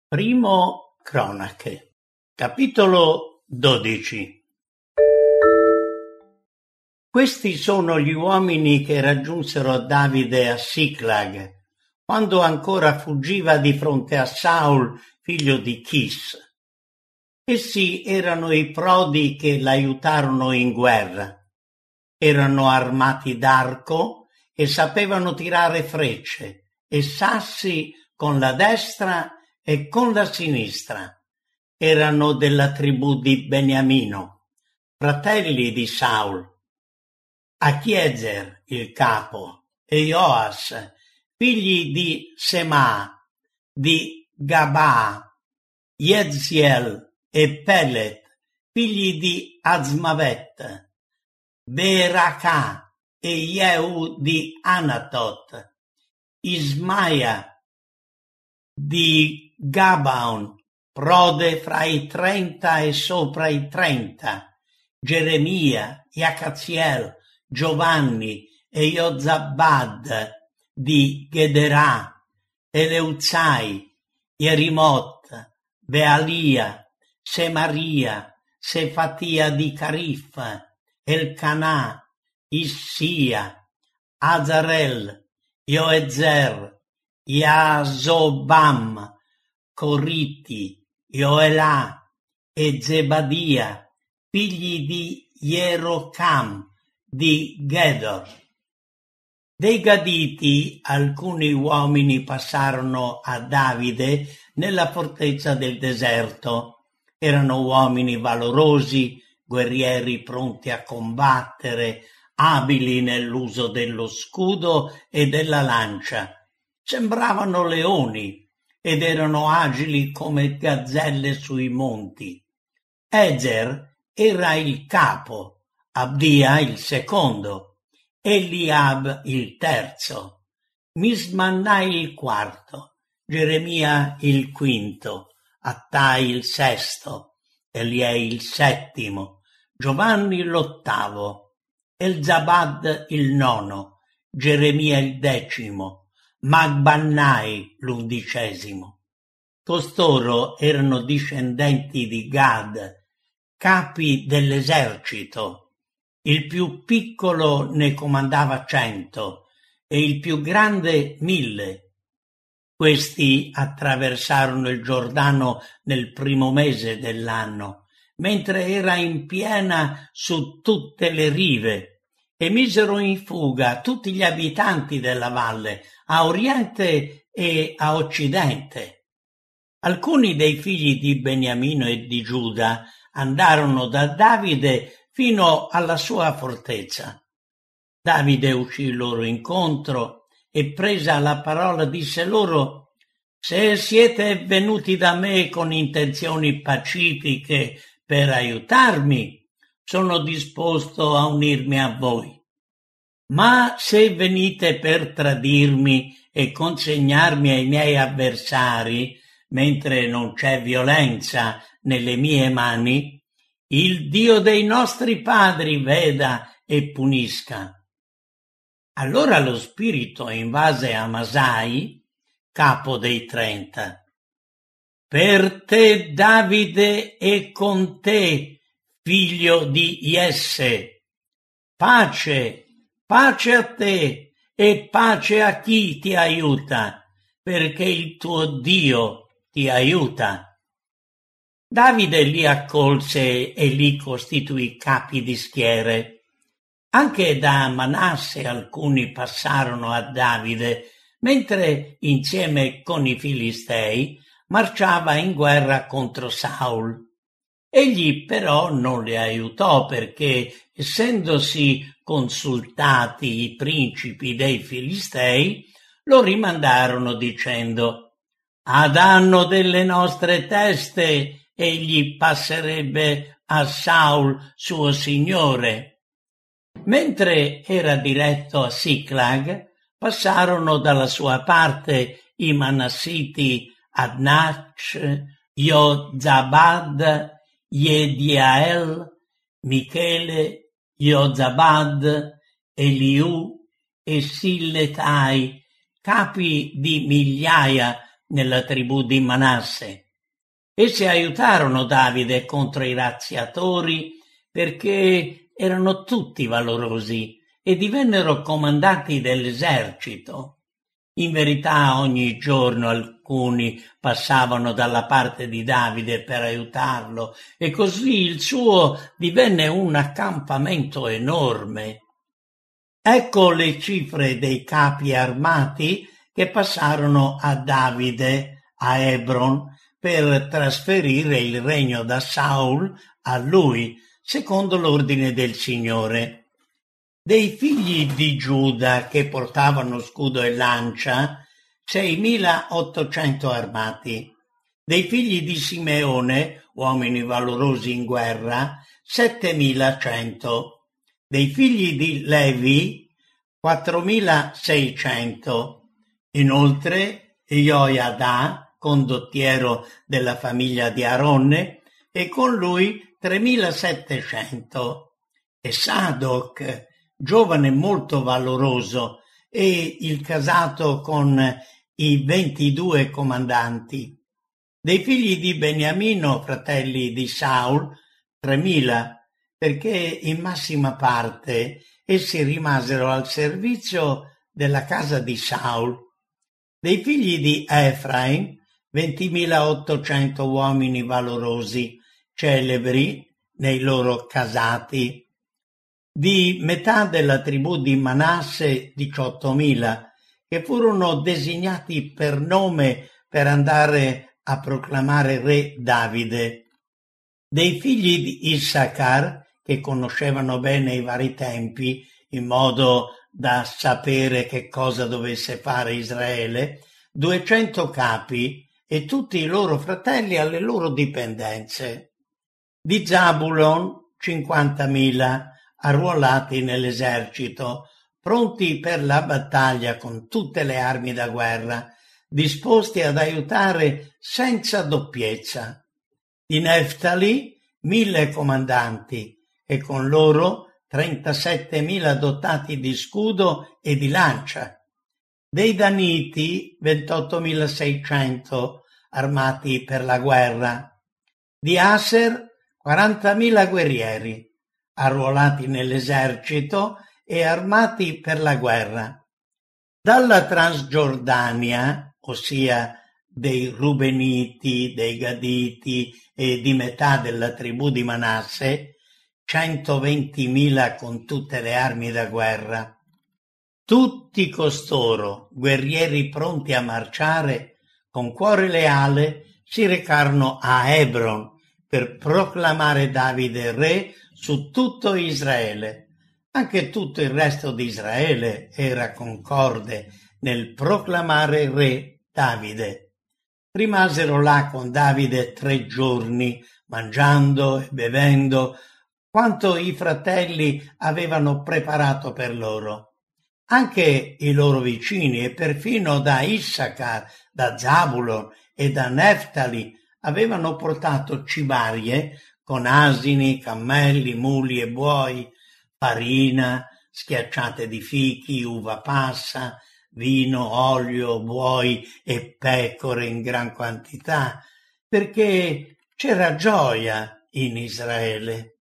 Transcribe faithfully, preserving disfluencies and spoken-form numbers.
Primo Cronache, capitolo dodici. Questi sono gli uomini che raggiunsero Davide a Siclag, quando ancora fuggiva di fronte a Saul, figlio di Chis. Essi erano i prodi che l'aiutarono in guerra. Erano armati d'arco e sapevano tirare frecce e sassi con la destra e con la sinistra. Erano della tribù di Beniamino, fratelli di Saul. Achiezer, il capo, e Joas, figli di Semà, di Gabà, Jeziel e Pelet, figli di Azmavet, Beracà e Jehu di Anatot, Ismaia di Gabaon, prode fra i trenta e sopra i trenta, Geremia, Iacaziel, Giovanni e Iozabad di Gederà, Eleuzai, Yerimot, Bealia, Semaria, Sefatia di Carif, Elcanà, Issia, Azarel, Ioezer, Yasobam, Coriti, Ioelà e Zebadia, figli di Jerocam di Gedor. Dei Gaditi alcuni uomini passarono a Davide nella fortezza del deserto. Erano uomini valorosi, guerrieri pronti a combattere, abili nell'uso dello scudo e della lancia. Sembravano leoni ed erano agili come gazzelle sui monti. Ezer era il capo, Abdia il secondo, Eliab il terzo, Mismannai il quarto, Geremia il quinto, Attai il sesto, Eliei il settimo, Giovanni l'ottavo, Elzabad il nono, Geremia il decimo, Magbannai l'undicesimo. Costoro erano discendenti di Gad, capi dell'esercito. Il più piccolo ne comandava cento e il più grande mille. Questi attraversarono il Giordano nel primo mese dell'anno, mentre era in piena su tutte le rive, e misero in fuga tutti gli abitanti della valle, a oriente e a occidente. Alcuni dei figli di Beniamino e di Giuda andarono da Davide fino alla sua fortezza. Davide uscì loro incontro e, presa la parola, disse loro: «Se siete venuti da me con intenzioni pacifiche per aiutarmi, sono disposto a unirmi a voi. Ma se venite per tradirmi e consegnarmi ai miei avversari, mentre non c'è violenza nelle mie mani, il Dio dei nostri padri veda e punisca». Allora lo spirito invase Amasai, capo dei trenta. «Per te, Davide, e con te, figlio di Jesse, pace, pace a te e pace a chi ti aiuta, perché il tuo Dio ti aiuta». Davide li accolse e li costituì capi di schiere. Anche da Manasse alcuni passarono a Davide, mentre insieme con i Filistei marciava in guerra contro Saul. Egli però non li aiutò perché, essendosi consultati i principi dei Filistei, lo rimandarono dicendo: «A danno delle nostre teste egli passerebbe a Saul suo signore». Mentre era diretto a Siclag, passarono dalla sua parte i Manassiti Adnach, Iozabad, Jediael, Michele, Iozabad, Eliù e Silletai, capi di migliaia nella tribù di Manasse. Essi aiutarono Davide contro i razziatori perché erano tutti valorosi e divennero comandanti dell'esercito. In verità ogni giorno alcuni passavano dalla parte di Davide per aiutarlo e così il suo divenne un accampamento enorme. Ecco le cifre dei capi armati che passarono a Davide a Hebron per trasferire il regno da Saul a lui, secondo l'ordine del Signore. Dei figli di Giuda che portavano scudo e lancia, seimilaottocento armati. Dei figli di Simeone, uomini valorosi in guerra, settemilacento. Dei figli di Levi, quattromilaseicento. Inoltre, Joiada, condottiero della famiglia di Aronne, e con lui tremilasettecento. E Sadoc, giovane molto valoroso, e il casato con i ventidue comandanti. Dei figli di Beniamino, fratelli di Saul, tremila, perché in massima parte essi rimasero al servizio della casa di Saul. Dei figli di Efraim, ventimilaottocento uomini valorosi, celebri nei loro casati. Di metà della tribù di Manasse diciottomila, che furono designati per nome per andare a proclamare re Davide. Dei figli di Issachar, che conoscevano bene i vari tempi, in modo da sapere che cosa dovesse fare Israele, duecento capi e tutti i loro fratelli alle loro dipendenze. Di Zabulon, cinquantamila, arruolati nell'esercito, pronti per la battaglia con tutte le armi da guerra, disposti ad aiutare senza doppiezza. Di Neftali, mille comandanti, e con loro trentasettemila dotati di scudo e di lancia. Dei Daniti, ventottomilaseicento, armati per la guerra. Di Aser, quarantamila guerrieri, arruolati nell'esercito e armati per la guerra. Dalla Transgiordania, ossia dei Rubeniti, dei Gaditi e di metà della tribù di Manasse, centoventimila con tutte le armi da guerra. Tutti costoro, guerrieri pronti a marciare, con cuore leale, si recarono a Hebron per proclamare Davide re su tutto Israele. Anche tutto il resto di Israele era concorde nel proclamare re Davide. Rimasero là con Davide tre giorni, mangiando e bevendo quanto i fratelli avevano preparato per loro. Anche i loro vicini e perfino da Issachar, da Zabulon e da Neftali avevano portato cibarie con asini, cammelli, muli e buoi, farina, schiacciate di fichi, uva passa, vino, olio, buoi e pecore in gran quantità, perché c'era gioia in Israele.